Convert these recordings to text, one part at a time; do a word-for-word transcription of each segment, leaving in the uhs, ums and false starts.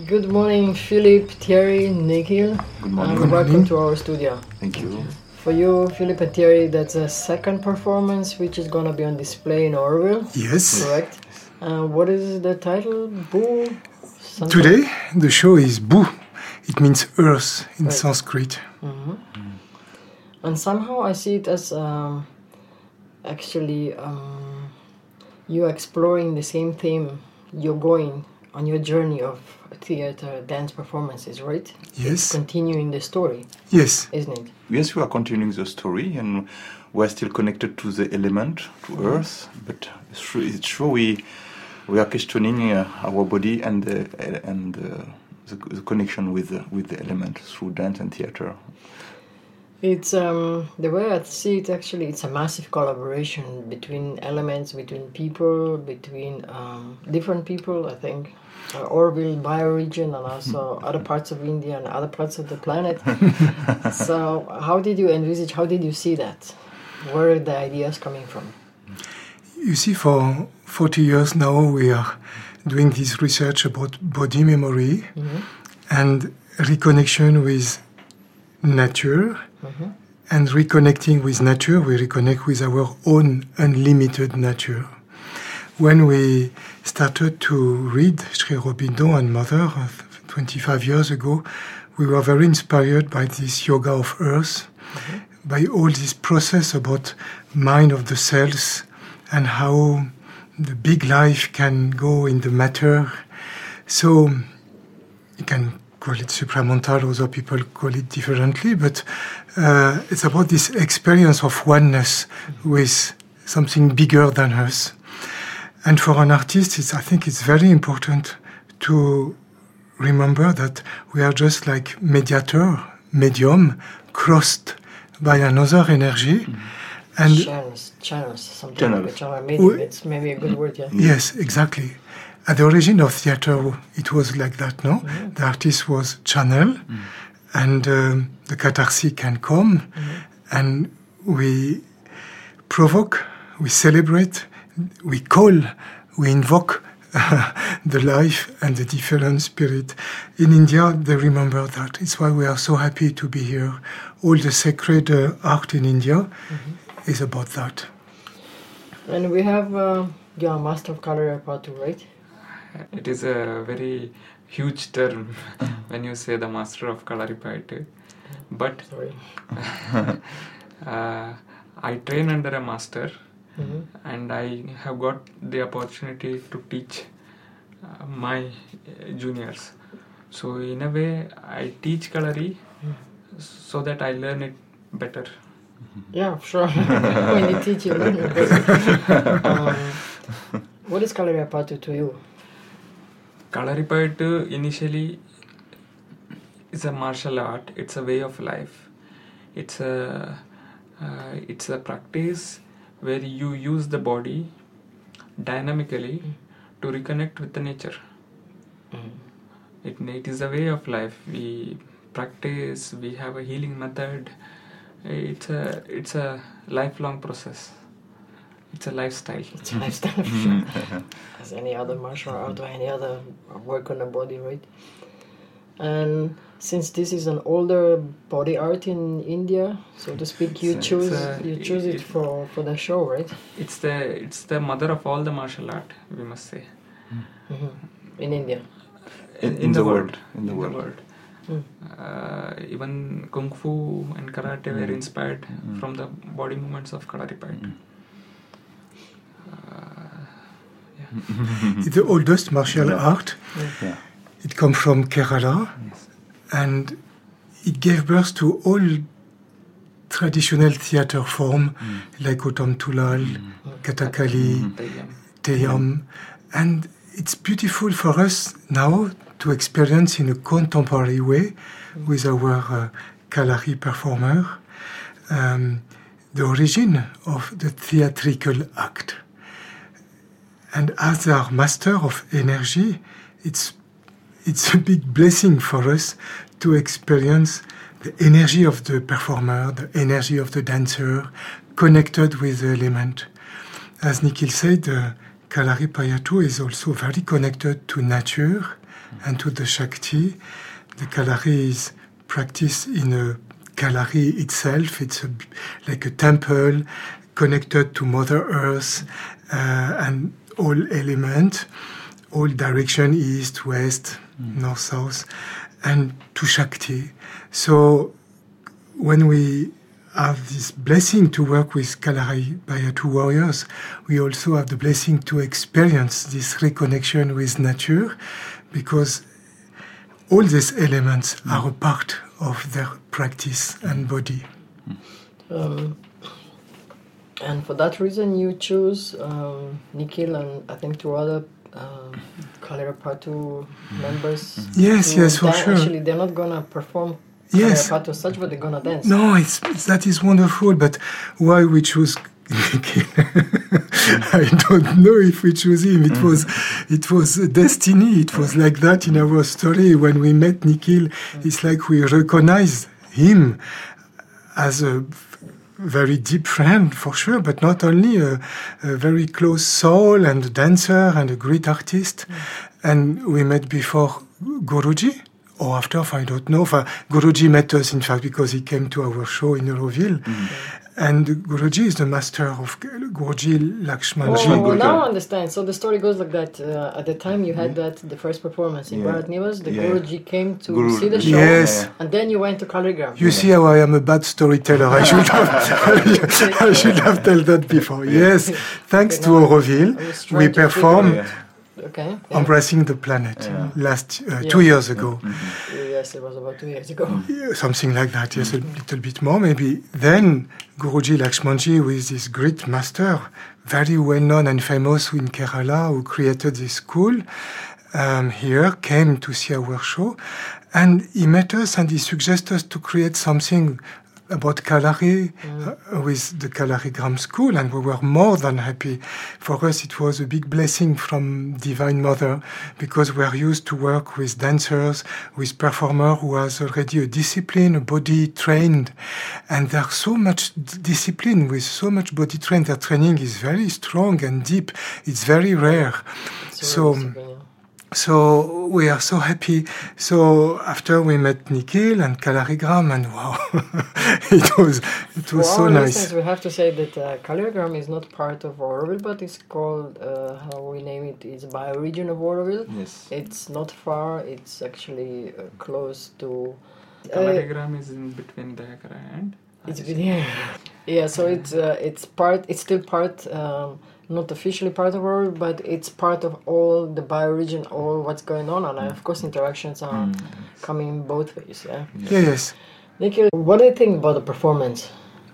Good morning, Philippe, Thierry, Nikhil. Good morning. And welcome to our studio. Thank you. For you, Philippe and Thierry, that's a second performance which is going to be on display in Orville. Yes. Correct. Uh, what is the title? Boo? Something? Today, the show is Bu. It means earth in Right. Sanskrit. Mm-hmm. Mm. And somehow I see it as um, actually um, you exploring the same theme. You're going on your journey of theater, dance performances, right? Yes. It's continuing the story, Yes. isn't it? Yes, we are continuing the story, and we are still connected to the element, to Mm-hmm. Earth. But it's true, it's true we we are questioning uh, our body and the and uh, the, the connection with the, with the element through dance and theater. It's um, the way I see it. Actually, it's a massive collaboration between elements, between people, between um, different people. I think uh, Orville bioregion and also other parts of India and other parts of the planet. So, how did you envisage? How did you see that? Where are the ideas coming from? You see, for forty years now, we are doing this research about body memory Mm-hmm. and reconnection with nature. Mm-hmm. And reconnecting with nature, we reconnect with our own unlimited nature. When we started to read Sri Aurobindo and Mother uh, twenty-five years ago, we were very inspired by this yoga of earth, Mm-hmm. by all this process about mind of the cells and how the big life can go in the matter. So you can call it supramental, other people call it differently, but uh, it's about this experience of oneness with something bigger than us. And for an artist, it's, I think it's very important to remember that we are just like mediator, medium, crossed by another energy. Mm-hmm. And Channels, channels, something Channels. like a channel medium. We- It's maybe a good word, yeah. yes, exactly. At the origin of theater, it was like that, no? Mm-hmm. The artist was channel, and um, the catharsis can come, Mm-hmm. and we provoke, we celebrate, we call, we invoke the life and the different spirit. In India, they remember that. It's why we are so happy to be here. All the sacred uh, art in India Mm-hmm. is about that. And we have uh, yeah, Master of Kalari part two, right? It is a very huge term when you say the master of Kalaripayattu. But Sorry. uh, I train under a master, Mm-hmm. and I have got the opportunity to teach uh, my uh, juniors. So in a way, I teach Kalari so that I learn it better. Yeah, sure. When you teach, you learn it. um, what is Kalari part two to you? Kalaripayattu initially is a martial art. It's a way of life. It's a uh, it's a practice where you use the body dynamically to reconnect with the nature. Mm. It, it is a way of life. We practice. We have a healing method. It's a it's a lifelong process. It's a lifestyle. It's a lifestyle, sure. As any other martial art or any other work on the body, right? And since this is an older body art in India, so to speak, you It's a- choose it's a- you choose it it- for, for the show, right? It's the it's the mother of all the martial art, we must say. Mm-hmm. In India. In, in the world, in the world. Mm. Uh, even Kung Fu and Karate were Mm. inspired Mm. from the body movements of Kalaripayattu. Mm. Uh, It's the oldest martial Yeah. art. Yeah. It comes from Kerala, Yes. and it gave birth to all traditional theater form like Uttam Tulal, Kathakali, Mm. Teyyam. Teyyam, and it's beautiful for us now to experience in a contemporary way with our uh, Kalari performer um, the origin of the theatrical act. And as our master of energy, it's it's a big blessing for us to experience the energy of the performer, the energy of the dancer, connected with the element. As Nikhil said, uh, Kalaripayattu is also very connected to nature and to the Shakti. The Kalari is practiced in a Kalari itself. It's a, like a temple connected to Mother Earth uh, and all elements, all direction, east, west, mm. north, south, and to Shakti. So when we have this blessing to work with Kalari Bayatu warriors, we also have the blessing to experience this reconnection with nature, because all these elements mm. are a part of their practice and body. Um, and for that reason, you choose um, Nikhil and I think two other um, Kalari Bayatu members. Yes, yes, for dance. sure. Actually, they're not gonna perform yes. Kalari Bayatu such, but they're gonna dance. No, it's, it's that is wonderful. But why we choose Nikhil? I don't know if we chose him. It mm. was, it was a destiny. It was like that in our story when we met Nikhil. Mm. It's like we recognized him as a very deep friend, for sure, but not only a, a very close soul and a dancer and a great artist. Mm. And we met before Guruji, or after, I don't know. Guruji met us, in fact, because he came to our show in Euroville. Mm. And Guruji is the master of Guruji Lakshmanji. Oh, well, now I understand. So the story goes like that. Uh, at the time you had that, the first performance in yeah. Bharat Nivas, the yeah. Guruji came to Guru, see the show, yes. and then you went to Kaligram. You yeah. see how I am a bad storyteller. I should have, I should have told that before. Yes, thanks okay, to Auroville, we performed okay, yeah. Embracing the Planet yeah. last uh, yeah. two years ago. Mm-hmm. Yes, it was about two years ago. Something like that, yes, mm-hmm. a little bit more maybe. Then Guruji Lakshmanji, who is this great master, very well known and famous in Kerala, who created this school um, here, came to see our show, and he met us and he suggested us to create something about Kalari mm. uh, with the Kalari Gram School, and we were more than happy. For us, it was a big blessing from Divine Mother, because we are used to work with dancers, with performers who has already a discipline, a body trained, and there's so much d- discipline with so much body trained. Their training is very strong and deep. It's very rare. It's so. So we are so happy. So after we met Nikhil and Kalari Gram, and wow, it was it was For so our nice. Listeners, we have to say that uh, Kalari Gram is not part of Auroville, but it's called uh, how we name it. It's bioregion of Auroville. Yes. It's not far. It's actually uh, close to. Kalari Gram is in between Dayakara and. It's yeah, yeah. So it's uh, it's part. It's still part. Um, Not officially part of Auroville, but it's part of all the bioregion, all what's going on, and uh, of course interactions are mm. coming both ways. Yeah. Yeah. Yes. Nikhil, what do you think about the performance?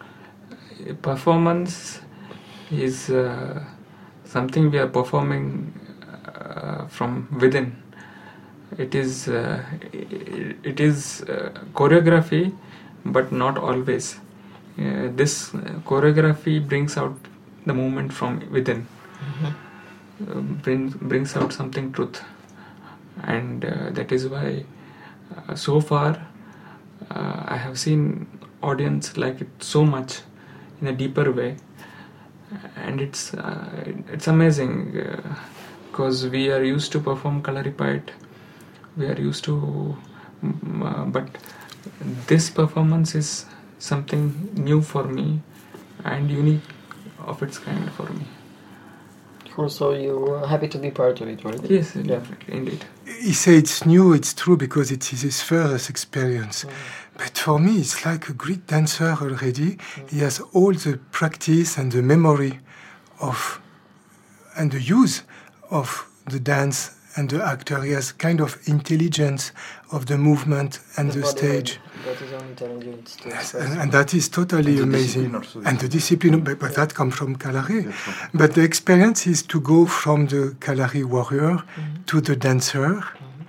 Performance is uh, something we are performing uh, from within. It is uh, it, it is uh, choreography, but not always. Uh, this uh, choreography brings out the movement from within, mm-hmm. uh, brings brings out something truth, and uh, that is why uh, so far uh, I have seen audience like it so much in a deeper way, and it's uh, it's amazing because uh, we are used to perform Kalari Bayatu, we are used to, uh, but this performance is something new for me and unique of its kind for me. Also, you're happy to be part of it, right? Yes, yeah. Definitely, indeed. He said it's new, it's true, because it is his first experience. Mm. But for me, it's like a great dancer already. Mm. He has all the practice and the memory of, and the use of the dance and the actor. He has kind of intelligence of the movement and the, the stage. That is only intelligence. Yes, and, and that is totally and amazing. Also, and the discipline, but, but yeah. that comes from Kalari. Right. But the experience is to go from the Kalari warrior mm-hmm. to the dancer, mm-hmm.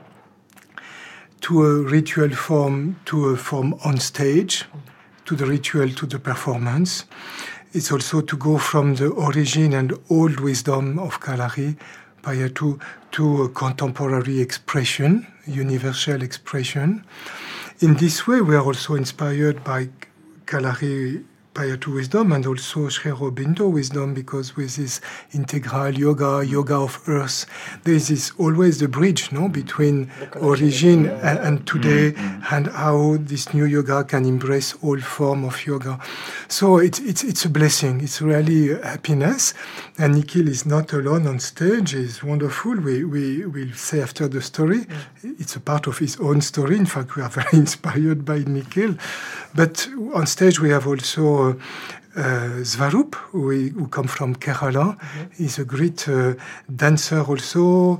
to a ritual form, to a form on stage, mm-hmm. to the ritual, to the performance. It's also to go from the origin and old wisdom of Kalari Bayatu to a contemporary expression, universal expression. In this way, we are also inspired by Kalari Payatu wisdom and also Sri Aurobindo wisdom, because with this integral yoga, yoga of earth, there is this always the bridge, no, between origin yeah. and, and today, Mm-hmm. and how this new yoga can embrace all form of yoga. So it's it's it's a blessing. It's really a happiness. And Nikhil is not alone on stage. He's wonderful. We we will say after the story, it's a part of his own story. In fact, we are very inspired by Nikhil. But on stage we have also uh, uh, Svarup, who, who come from Kerala. Mm-hmm. He's a great uh, dancer also.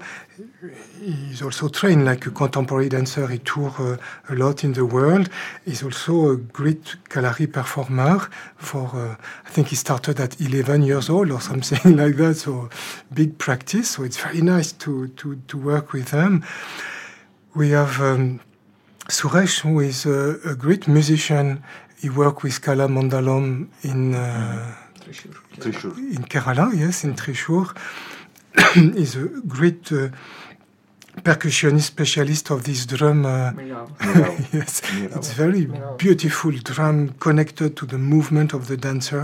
He's also trained like a contemporary dancer. He tours uh, a lot in the world. He's also a great Kalari performer. For uh, I think he started at eleven years old or something like that. So big practice. So it's very nice to to, to work with them. We have um, Suresh, who is a, a great musician. He worked with Kala Mandalam in uh, Trishur. Trishur. in Kerala, yes, in Trishur. He's a great uh, percussionist specialist of this drum. Uh, Mirao. yes, Mirao. it's very Mirao. beautiful drum connected to the movement of the dancer.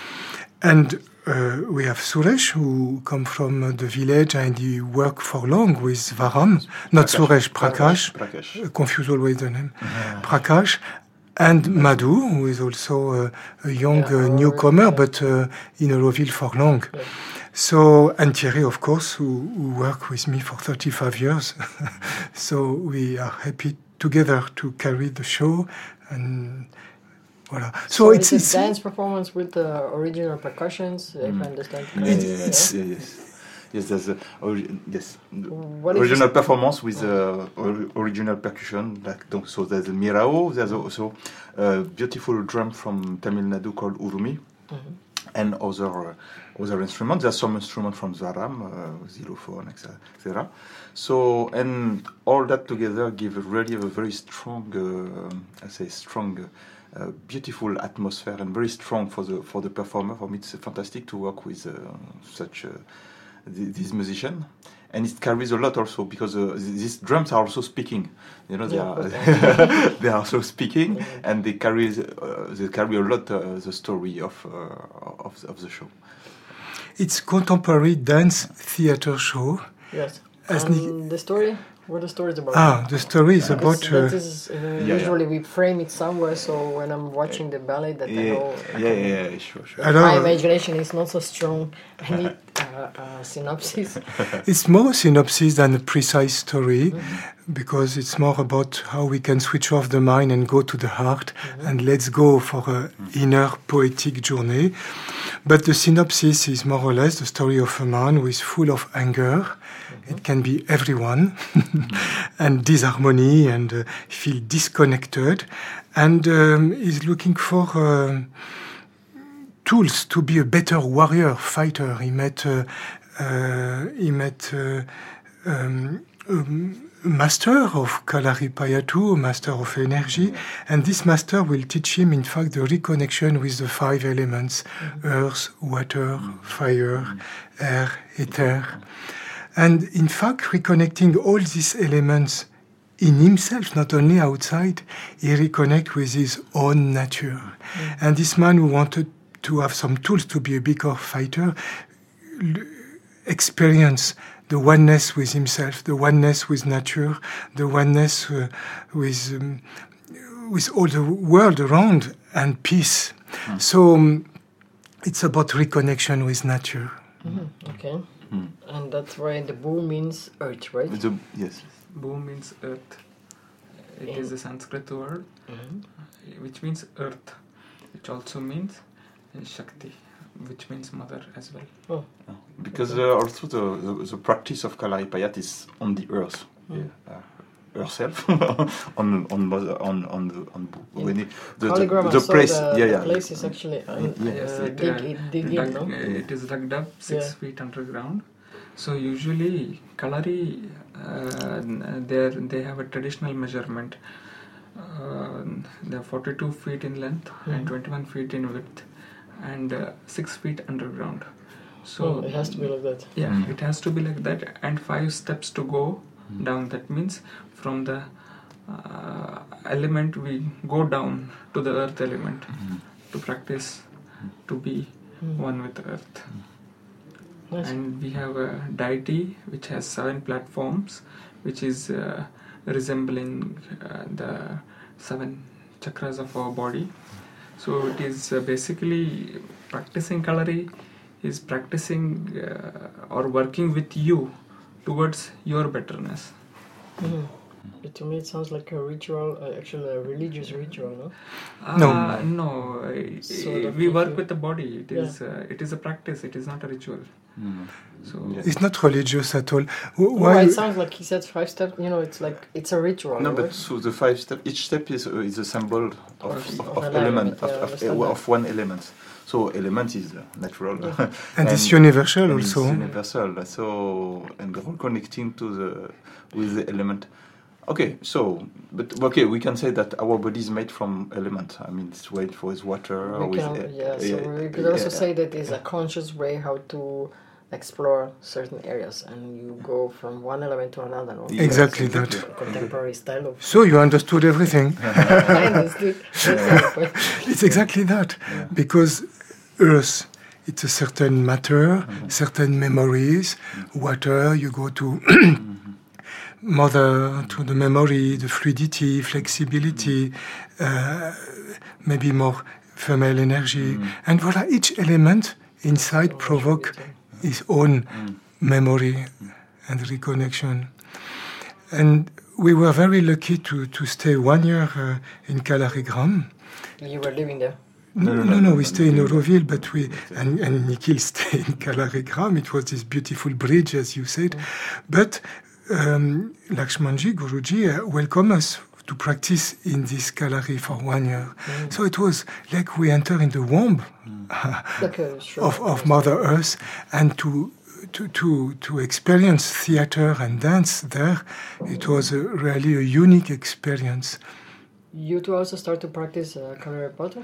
And uh, we have Suresh, who come from uh, the village, and he worked for long with Varam. Not Suresh, Prakash. Prakash. Uh, confuse always the name. Prakash. And Madhu, who is also uh, a young Yeah, uh, newcomer, yeah. but uh, in Auroville for long. Yeah. So, and Thierry, of course, who, who worked with me for thirty-five years. So we are happy together to carry the show. And voilà. So, So it's, it's, it's a dance performance with the original percussions, if I understand Yeah, correctly. yeah, yes, yeah, yes. Yes, there's a ori- yes What is original this- performance with uh, or- original percussion. Like donc, so there's a mirao. There's also a beautiful drum from Tamil Nadu called urumi, Mhm. and other uh, other instruments. There's some instruments from Zwaram, uh, xylophone, et cetera. So and all that together give a really a very strong, uh, I say strong. Uh, beautiful atmosphere and very strong for the for the performer. For me, it's fantastic to work with uh, such uh, th- this musician, and it carries a lot also because uh, th- these drums are also speaking. You know, they Yeah, are they are also speaking, Mhm. and they carry uh, they carry a lot uh, the story of uh, of, of the show. it's contemporary dance theater show. Yes. As And the story? What the story is about? Ah, the story is Yeah. about. Because Uh, that is, uh, yeah. usually we frame it somewhere, so when I'm watching the ballet, that I Yeah, know. I yeah, can- yeah, yeah, sure, sure. But Alors, my uh, imagination is not so strong. I need uh, a synopsis. It's more a synopsis than a precise story, Mm-hmm. because it's more about how we can switch off the mind and go to the heart, Mm-hmm. and let's go for a inner poetic journey. But the synopsis is more or less the story of a man who is full of anger. It can be everyone, and disharmony, and uh, feel disconnected, and um, is looking for um tools to be a better warrior, fighter. He met, uh, uh, he met uh, um, um, a master of Kalari Payatu, a master of energy, and this master will teach him, in fact, the reconnection with the five elements: earth, water, fire, air, ether. And in fact, reconnecting all these elements in himself, not only outside, he reconnects with his own nature. And this man who wanted to have some tools to be a bigger fighter l- experience the oneness with himself, the oneness with nature, the oneness uh, with um, with all the world around, and peace. So um, it's about reconnection with nature. Mhm. Okay. Mm. And that's why the Boo means earth, right? The, yes. Bu means earth. It In- is a Sanskrit word Mhm. which means earth, which also means uh, Shakti, which means mother as well. Oh. Oh, because uh, also the, the, the practice of Kalari Payat is on the earth, Mm. yeah, uh, herself, on on mother, on on the on In when it, the, Polygram, the, I the saw place, the, yeah, the yeah, place is actually uh, Yeah. Yes, uh, it, dig, uh, it, dig dug- in, no? uh, it is dug up six Yeah. feet underground. So usually Kalari, uh, they they have a traditional measurement. Uh, they're forty-two feet in length and Mhm. twenty-one feet in width, and uh, six feet underground. So So it has to be like that. yeah, Mm. it has to be like that, and five steps to go Mm. down. That means from the uh, element we go down to the earth element. Mm. to practice to be Mm. one with earth. Nice. And we have a deity which has seven platforms, which is uh, resembling uh, the seven chakras of our body. So it is uh, basically practicing Kalari is practicing uh, or working with you towards your betterness. Mm. But to me, it sounds like a ritual, uh, actually a religious ritual, no? No. Uh, no, uh, Sort of we work if you- with the body. It Yeah. is uh, it is a practice. It is not a ritual. Mm. So Yeah. It's not religious at all. W- No, Why? it sounds like he said five steps. You know, it's like it's a ritual. No, right? but so the five step, each step is uh, is a symbol of, Of- of, of of an element element, of, yeah, I of, understand uh, that. of one element. So element is uh, natural. Yeah. And it's universal and also. It's universal. So and all connecting to the with the element. Okay, so but okay, we can say that our body is made from element. I mean, it's made for its water. We with, can, uh, yeah, so yeah, we could also yeah. say that it's a conscious way how to explore certain areas, and you go from one element to another. No? Yeah, Exactly exactly. that. Contemporary style of. So you understood everything. I understood. It's exactly that. Yeah. Because Earth, it's a certain matter, Mhm. certain memories. Water, you go to mother, to the memory, the fluidity, flexibility, uh, maybe more female energy. Mm. And voila, each element inside provoke his own Mm. memory and reconnection. And we were very lucky to, to stay one year uh, in Calarigram. You were living there. No, No, no, no, no, no, we no, stay in no. Auroville, but we, and, and Nikhil stayed in Calarigram. It was this beautiful bridge, as you said. But um, Lakshmanji, Guruji, uh, welcomed us to practice in this Kalari for one year. Mm. So it was like we enter in the womb Okay, sure. of, of Mother Earth, and to to to to experience theater and dance there, it was a, really a unique experience. You two also start to practice uh, Kalaripata?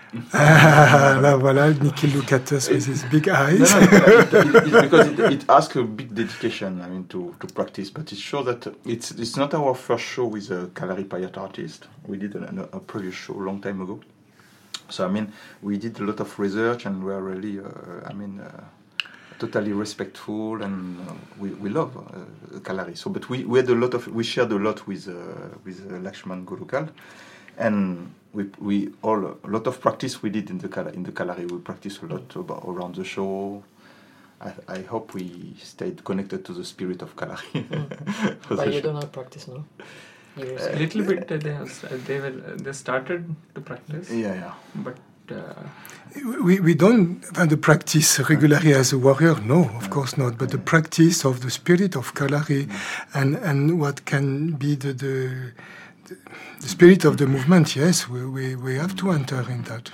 Ah, là, voilà, Nikhil look at us with his big No, eyes. no, it, it, it, because it, it asks a big dedication. I mean, to, to practice. But it's sure that it's it's not our first show with a Kalari Payat artist. We did a, a previous show a long time ago. So I mean, we did a lot of research, and we are really, uh, I mean, uh, totally respectful, and uh, we we love uh, Kalari. So, but we, we had a lot of we shared a lot with uh, with uh, Lakshman Gurukul, and we we all a lot of practice we did in the Kala, in the Kalari. We practiced a lot about, around the show. I, I hope we stayed connected to the spirit of Kalari. For But the you show. do not practice, no? You were a saying- little bit uh, they have, uh, they will uh, they started to practice, Yeah, yeah. but uh, We, we don't have the practice regularly as a warrior, no, of course not, but the practice of the spirit of Kalari and, and what can be the, the, the, the spirit of the movement, yes, we, we, we have to enter in that.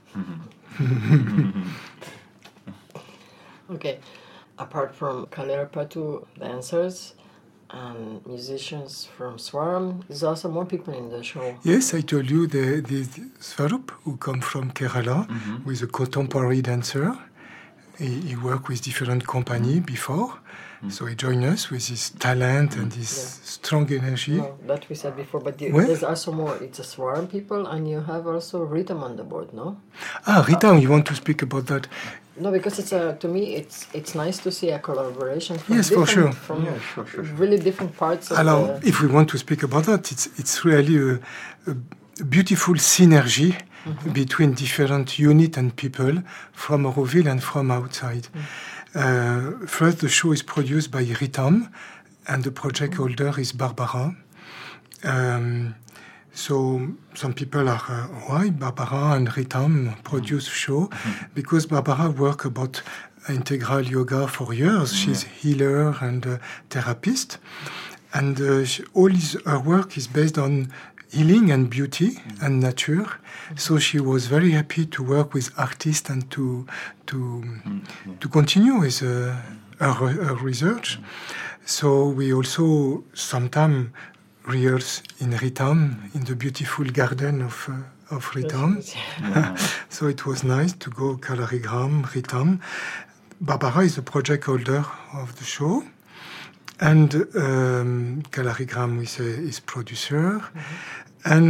Okay. Apart from Kalaripatu dancers and musicians from Swaram, there's also more people in the show. Yes, I told you the, the, the Swarup, who come from Kerala, Mhm. who is a contemporary dancer. He, he worked with different company before, so he joined us with his talent and his Yeah. strong energy. No, that we said before, but the, Where? there's also more. It's a Swaram people, and you have also rhythm on the board, no? Ah, Rita, you want to speak about that? No, because it's a, to me, it's it's nice to see a collaboration from Yes, for different- sure. from Yeah, sure, sure, sure. really different parts of Alors, the. if we want to speak about that, it's it's really a, a beautiful synergy between different units and people from Auroville and from outside. Uh, first, the show is produced by Ritam, and the project holder is Barbara. Um, so some people are, uh, why Barbara and Ritam produce show? Because Barbara work about integral yoga for years. She's healer and uh, therapist. And uh, she, all his, her work is based on healing and beauty and nature. So she was very happy to work with artists and to to to continue with uh, her, her research. So we also sometimes rehearse in Ritam, in the beautiful garden of uh, of Ritam. So it was nice to go Kalarigram, Ritam. Barbara is the project holder of the show. And um, Kalarigram is, a, is producer. And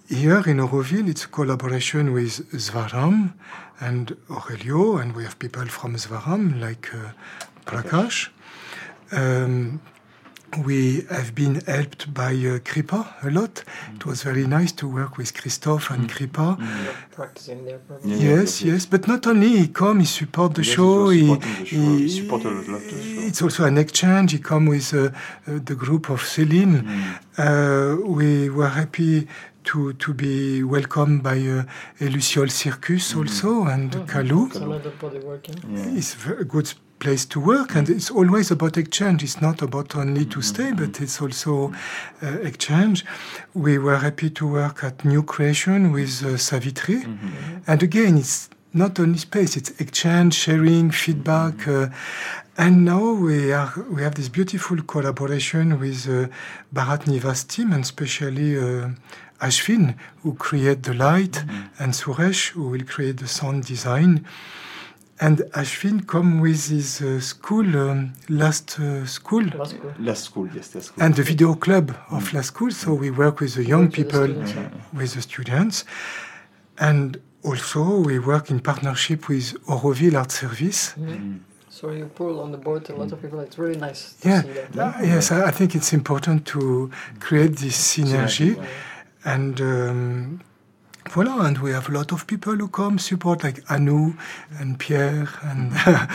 here in Auroville, it's a collaboration with Svaram and Aurelio, and we have people from Svaram like uh, Prakash. Um, we have been helped by uh, Kripa a lot. Mm. It was very nice to work with Christophe and mm. Kripa. Mm. You're practicing there, probably. Yeah, yes, yes, yes, but not only he come, he support the yes, show. He, he, the show. he, he supported a lot the show. It's also an exchange. He come with uh, uh, the group of Céline. Mm. Uh, we were happy to to be welcomed by uh, Luciole Circus mm. also and mm-hmm. Kalou. It's another body working. Yeah. It's a good place to work, and it's always about exchange. It's not about only to stay, but it's also uh, exchange. We were happy to work at New Creation with uh, Savitri, mm-hmm. and again, it's not only space; it's exchange, sharing, feedback, uh, and now we are we have this beautiful collaboration with uh, Bharat Nivas team, and especially uh, Ashvin, who create the light, mm-hmm. and Suresh, who will create the sound design. And Ashvin come with his uh, school, um, last uh, school. Last school. Last school, yes, last school. And the video club of mm. last school. So we work with the young people, the yeah. with the students. And also we work in partnership with Auroville Art Service. Mm. Mm. So you pull on the board a lot of people. It's really nice to yeah. see that. Uh, yes, I, I think it's important to create this synergy. Yeah. And... Um, Voilà, and we have a lot of people who come support, like Anu and Pierre, and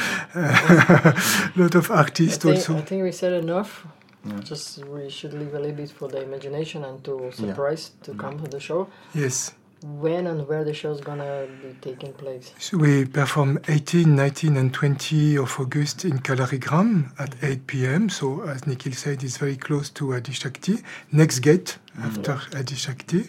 a lot of artists I think, also. I think we said enough. Yeah. Just we should leave a little bit for the imagination and to surprise yeah. to come to the show. Yes. When and where the show is gonna be taking place? So we perform eighteen, nineteen, and twenty of August in Calarigram at eight p.m. So as Nikhil said, it's very close to Adishakti. Next gate mm-hmm. after Adishakti.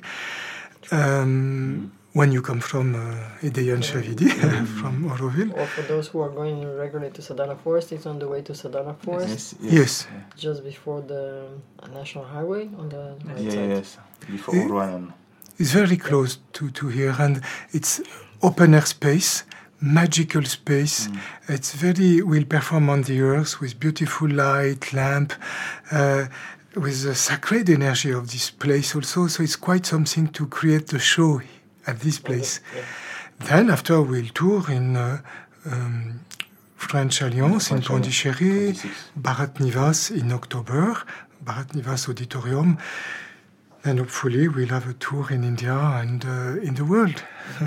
Um, when you come from uh, Edeyan Shavidi, mm-hmm. from Auroville. Or for those who are going regularly to Sadhana Forest, it's on the way to Sadhana Forest. Yes. yes. yes. Just before the uh, National Highway on the right yeah, side. Yes, before it, Rouen. It's very close to, to here, and it's open air space, magical space. Mm. It's very, we'll perform on the earth with beautiful light, lamp, uh, with the sacred energy of this place also, so it's quite something to create the show at this place. Okay, yeah. Then after we'll tour in uh, um, French Alliance French in Pondichéry, Bharat Nivas in October, Bharat Nivas Auditorium, and hopefully we'll have a tour in India and uh, in the world.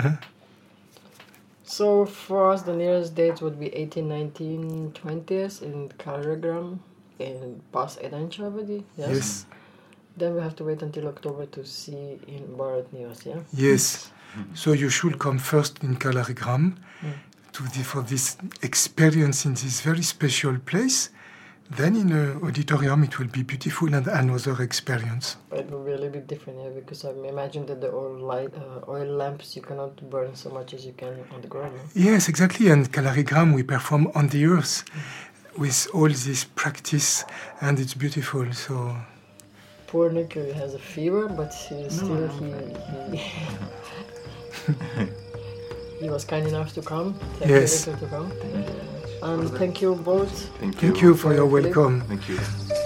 So for us the nearest dates would be eighteen, nineteen, twentieth in Calarigram. In past Edeyan Shavidi, yes? Yes. Then we have to wait until October to see in Bharat Nivas, yeah? Yes. Mm-hmm. So you should come first in Calarigram mm. to the, for this experience in this very special place. Then in an auditorium it will be beautiful and another experience. It will be a little bit different, yeah, because I imagine that the oil light, uh, oil lamps you cannot burn so much as you can on the ground. No? Yes, exactly. And Calarigram we perform on the earth. Mm. With all this practice, and it's beautiful. So poor Nick has a fever, but he still no, he he, he was kind enough to come. Thank yes. you to come. And thank you both. Thank you, thank you for your welcome. Thank you.